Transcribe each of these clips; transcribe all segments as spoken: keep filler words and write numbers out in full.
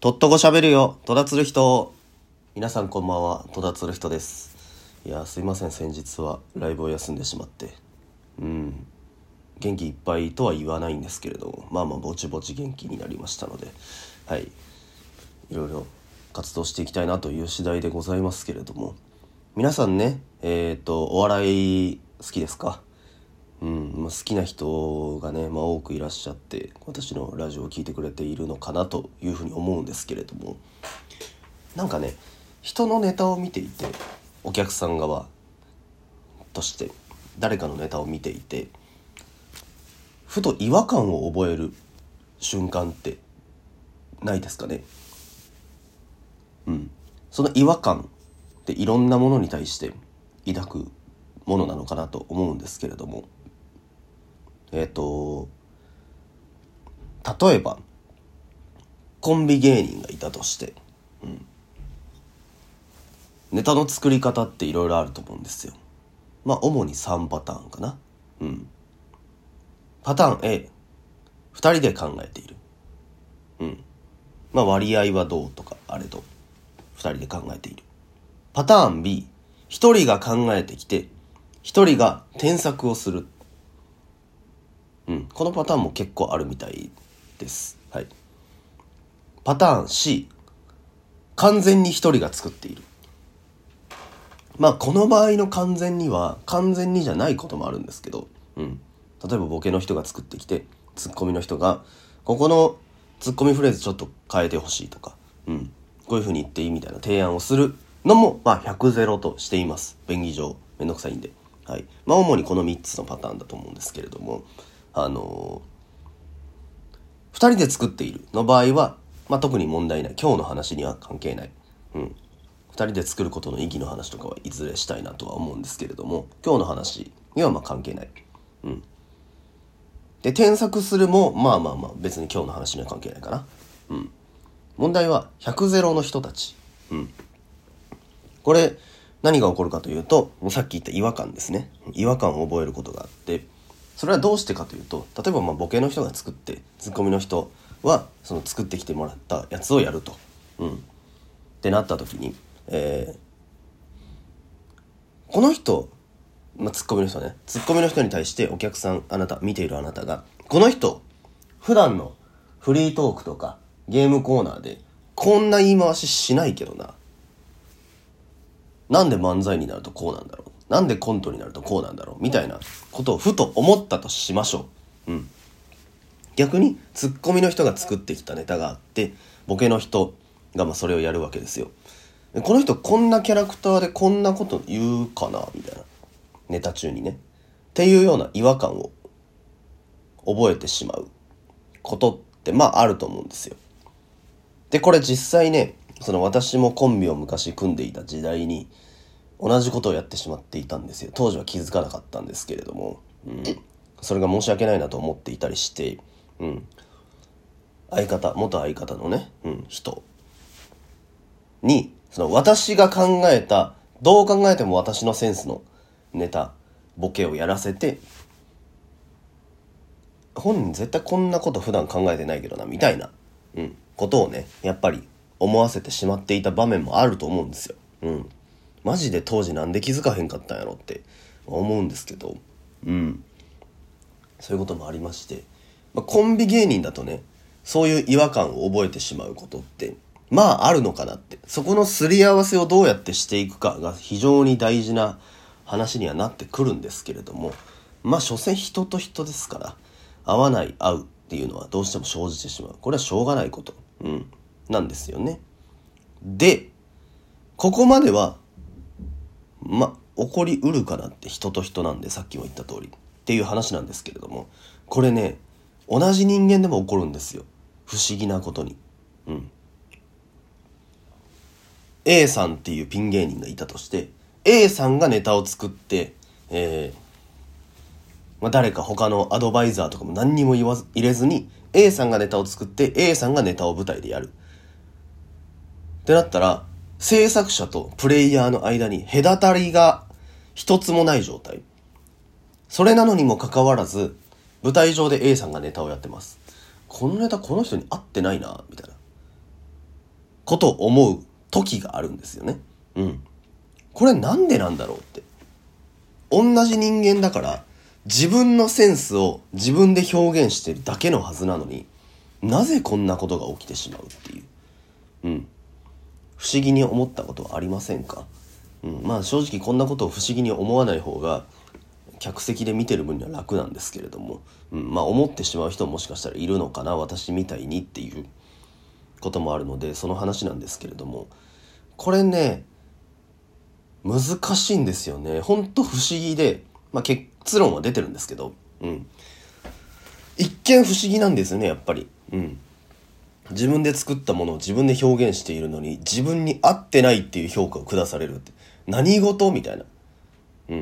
とっとこしゃべるよ、戸田つる人。皆さんこんばんは、戸田つる人です。いやすいません、先日はライブを休んでしまって、うん元気いっぱいとは言わないんですけれど、まあまあぼちぼち元気になりましたので、はいいろいろ活動していきたいなという次第でございますけれども、皆さんね、えっとお笑い好きですか？うんまあ、好きな人がね、まあ、多くいらっしゃって、私のラジオを聞いてくれているのかなというふうに思うんですけれども、なんかね、人のネタを見ていて、お客さん側として誰かのネタを見ていて、ふと違和感を覚える瞬間ってないですかね。うんその違和感っていろんなものに対して抱くものなのかなと思うんですけれども、えっと例えばコンビ芸人がいたとして、うん、ネタの作り方っていろいろあると思うんですよ。まあ主にさんパターンかな。うんパターン A、 ふたりで考えている。うんまあ割合はどうとかあれとふたりで考えている。パターン B、 ひとりが考えてきてひとりが添削をする。うんこのパターンも結構あるみたいです。はい。パターン C、 完全にひとりが作っている。まあこの場合の完全には完全にじゃないこともあるんですけど、うん例えばボケの人が作ってきて、ツッコミの人がここのツッコミフレーズちょっと変えてほしいとか、うんこういう風に言っていいみたいな提案をするのもまあひゃくゼロとしています。便宜上めんどくさいんで、はいまあ主にこのみっつのパターンだと思うんですけれども、あのー、ふたりで作っているの場合はまあ特に問題ない。今日の話には関係ない。うんふたりで作ることの意義の話とかはいずれしたいなとは思うんですけれども、今日の話にはまあ関係ない。うんで添削するもまあまあまあ別に今日の話には関係ないかな。うん問題はひゃくゼロの人たち。うんこれ何が起こるかというと、さっき言った違和感ですね。違和感を覚えることがあって、それはどうしてかというと、例えばまあボケの人が作ってツッコミの人はその作ってきてもらったやつをやると、うんってなった時に、えーこの人、まあ、ツッコミの人ねツッコミの人に対してお客さん、あなた見ているあなたが、この人普段のフリートークとかゲームコーナーでこんな言い回ししないけどな、なんで漫才になるとこうなんだろう、なんでコントになるとこうなんだろうみたいなことをふと思ったとしましょう。うん逆にツッコミの人が作ってきたネタがあって、ボケの人がまあそれをやるわけですよ。この人こんなキャラクターでこんなこと言うかなみたいな、ネタ中にねっていうような違和感を覚えてしまうことってまああると思うんですよ。でこれ実際ね、その私もコンビを昔組んでいた時代に同じことをやってしまっていたんですよ。当時は気づかなかったんですけれども、うん、それが申し訳ないなと思っていたりして、うん、相方元相方のね、うん、人にその私が考えた、どう考えても私のセンスのネタボケをやらせて、本人絶対こんなこと普段考えてないけどなみたいな、うん、ことをねやっぱり思わせてしまっていた場面もあると思うんですよ。うんマジで当時なんで気づかへんかったんやろって思うんですけど、うんそういうこともありまして、まあ、コンビ芸人だとねそういう違和感を覚えてしまうことってまああるのかなって、そこのすり合わせをどうやってしていくかが非常に大事な話にはなってくるんですけれども、まあ所詮人と人ですから、合わない合うっていうのはどうしても生じてしまう。これはしょうがないこと、うん、なんですよね。でここまではま起こりうるかなって、人と人なんでさっきも言った通りっていう話なんですけれども、これね同じ人間でも起こるんですよ、不思議なことに。うん A さんっていうピン芸人がいたとして、 A さんがネタを作って、えーまあ、誰か他のアドバイザーとかも何にも言わず入れずに A さんがネタを作って A さんがネタを舞台でやるってなったら、制作者とプレイヤーの間に隔たりが一つもない状態。それなのにもかかわらず舞台上で A さんがネタをやってます。このネタこの人に合ってないなみたいな、 ことを思う時があるんですよね。うん。これなんでなんだろうって。同じ人間だから自分のセンスを自分で表現してるだけのはずなのに、なぜこんなことが起きてしまうっていう。うん。不思議に思ったことはありませんか？うん。まあ正直こんなことを不思議に思わない方が客席で見てる分には楽なんですけれども、うん、まあ思ってしまう人ももしかしたらいるのかな、私みたいにっていうこともあるので、その話なんですけれども、これね難しいんですよね。ほんと不思議で、まあ結論は出てるんですけど、うん、一見不思議なんですよね、やっぱり。うん、自分で作ったものを自分で表現しているのに、自分に合ってないっていう評価を下されるって、何事みたいな。うん。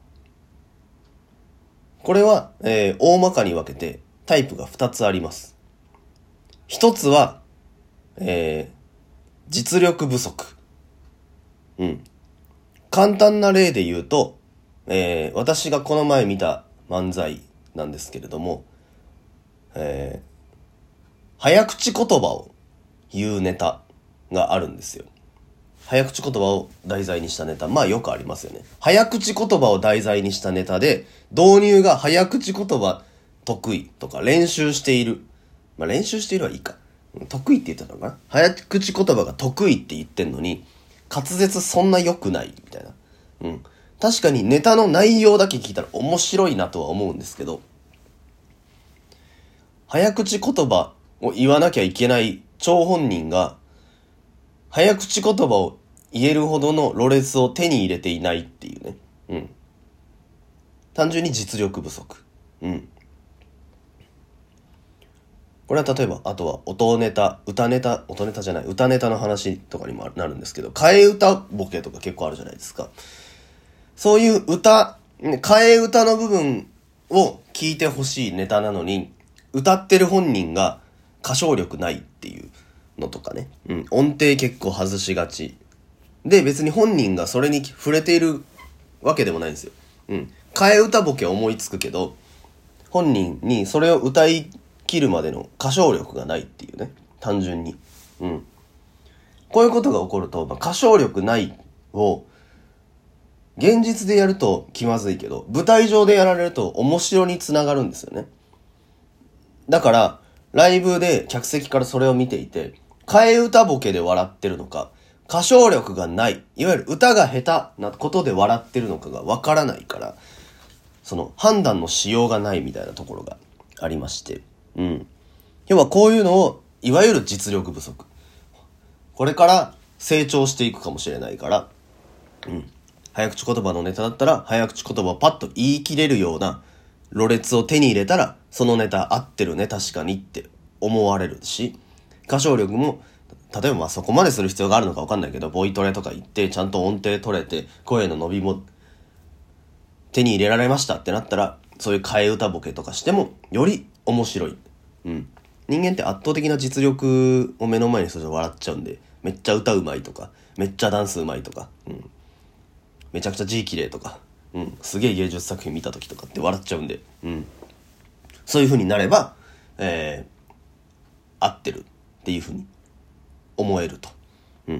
これは、えー、大まかに分けてタイプがふたつあります。一つは、えー、実力不足。うん。簡単な例で言うと、えー、私がこの前見た漫才なんですけれども、えー、早口言葉を言うネタがあるんですよ。早口言葉を題材にしたネタ。まあよくありますよね。早口言葉を題材にしたネタで、導入が早口言葉得意とか練習している。まあ練習しているはいいか。得意って言ってたのかな。早口言葉が得意って言ってんのに、滑舌そんな良くないみたいな。うん。確かにネタの内容だけ聞いたら面白いなとは思うんですけど、早口言葉を言わなきゃいけない張本人が、早口言葉を言えるほどのろれつを手に入れていないっていうね。うん。単純に実力不足。うん。これは例えば、あとは音ネタ、歌ネタ、音ネタじゃない、歌ネタの話とかにもなるんですけど、替え歌ボケとか結構あるじゃないですか。そういう歌、替え歌の部分を聞いてほしいネタなのに、歌ってる本人が歌唱力ないっていうのとかね。うん。音程結構外しがち。で、別に本人がそれに触れているわけでもないんですよ。うん。替え歌ボケ思いつくけど、本人にそれを歌い切るまでの歌唱力がないっていうね。単純に。うん。こういうことが起こると、まあ、歌唱力ないを、現実でやると気まずいけど、舞台上でやられると面白につながるんですよね。だから、ライブで客席からそれを見ていて、替え歌ボケで笑ってるのか、歌唱力がない、いわゆる歌が下手なことで笑ってるのかがわからないから、その判断のしようがないみたいなところがありまして、うん。要はこういうのを、いわゆる実力不足。これから成長していくかもしれないから、うん。早口言葉のネタだったら、早口言葉をパッと言い切れるような、ろれつを手に入れたら、そのネタ合ってるね、確かにって思われるし、歌唱力も、例えばまあそこまでする必要があるのか分かんないけど、ボイトレとか言って、ちゃんと音程取れて、声の伸びも手に入れられましたってなったら、そういう替え歌ボケとかしても、より面白い。うん。人間って圧倒的な実力を目の前にすると笑っちゃうんで、めっちゃ歌うまいとか、めっちゃダンスうまいとか、うん。めちゃくちゃ字綺麗とか、うん。すげえ芸術作品見た時とかって笑っちゃうんで、うん。そういう風になれば、えー、合ってるっていう風に思えると。うん。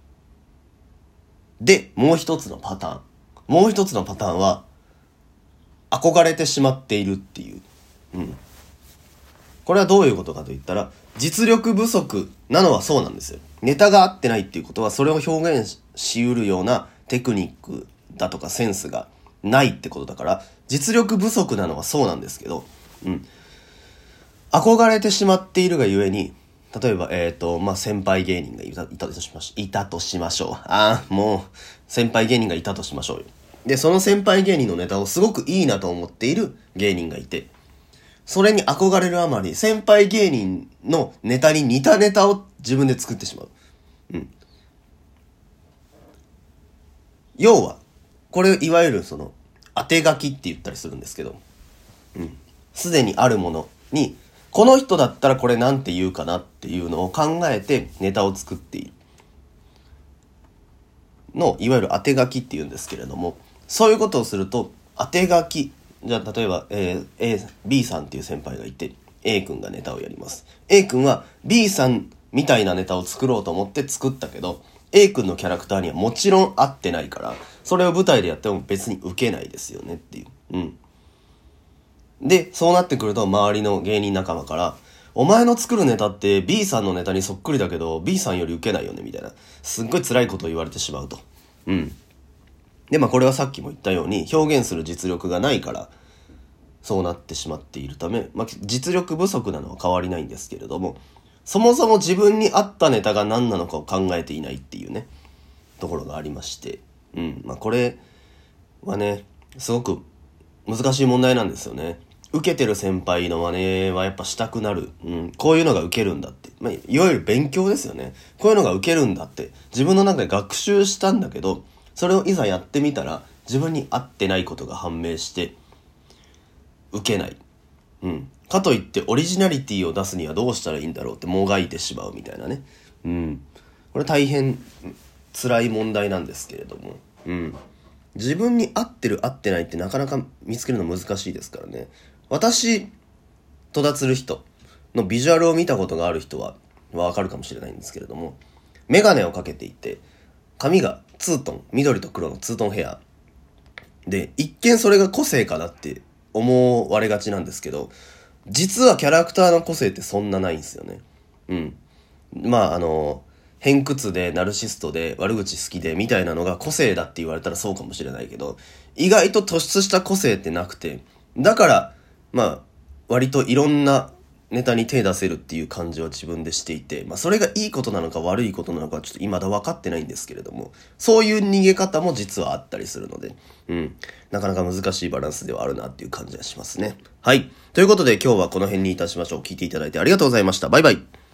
で、もう一つのパターン。もう一つのパターンは、憧れてしまっているっていう。うん。これはどういうことかと言ったら、実力不足なのはそうなんですよ。ネタが合ってないっていうことは、それを表現しうるようなテクニックだとかセンスがないってことだから、実力不足なのはそうなんですけど、うん。憧れてしまっているがゆえに、例えば、えっと、まあ、先輩芸人がいた、いたとしまし、いたとしましょう。ああ、もう、先輩芸人がいたとしましょうよ。で、その先輩芸人のネタをすごくいいなと思っている芸人がいて、それに憧れるあまり、先輩芸人のネタに似たネタを自分で作ってしまう。うん。要は、これいわゆるその、当て書きって言ったりするんですけど、うん。すでにあるものに、この人だったらこれなんて言うかなっていうのを考えてネタを作っている。の、いわゆる当て書きって言うんですけれども、そういうことをすると、当て書き、じゃあ例えば、えー、A、B さんっていう先輩がいて、A 君がネタをやります。A 君は B さんみたいなネタを作ろうと思って作ったけど、A 君のキャラクターにはもちろん合ってないから、それを舞台でやっても別に受けないですよねっていう。うん。で、そうなってくると周りの芸人仲間から、お前の作るネタって B さんのネタにそっくりだけど B さんより受けないよねみたいな、すっごい辛いことを言われてしまうと。うん。で、まあこれはさっきも言ったように表現する実力がないからそうなってしまっているため、まあ実力不足なのは変わりないんですけれども、そもそも自分に合ったネタが何なのかを考えていないっていうね、ところがありまして、うん。まあこれはね、すごく難しい問題なんですよね。受けてる先輩の真似はやっぱしたくなる。うん。こういうのが受けるんだって。まあ、いわゆる勉強ですよね。こういうのが受けるんだって。自分の中で学習したんだけど、それをいざやってみたら、自分に合ってないことが判明して、受けない。うん。かといってオリジナリティを出すにはどうしたらいいんだろうってもがいてしまうみたいなね。うん。これ大変辛い問題なんですけれども。うん。自分に合ってる合ってないってなかなか見つけるの難しいですからね。私、戸田つる人のビジュアルを見たことがある人はわかるかもしれないんですけれども、メガネをかけていて、髪がツートン、緑と黒のツートンヘア。で、一見それが個性かなって思われがちなんですけど、実はキャラクターの個性ってそんなないんですよね。うん。まあ、あの、偏屈でナルシストで悪口好きでみたいなのが個性だって言われたらそうかもしれないけど、意外と突出した個性ってなくて、だから、まあ、割といろんなネタに手出せるっていう感じは自分でしていて、まあそれがいいことなのか悪いことなのかちょっと未だ分かってないんですけれども、そういう逃げ方も実はあったりするので、うん、なかなか難しいバランスではあるなっていう感じがしますね。はい。ということで今日はこの辺にいたしましょう。聞いていただいてありがとうございました。バイバイ。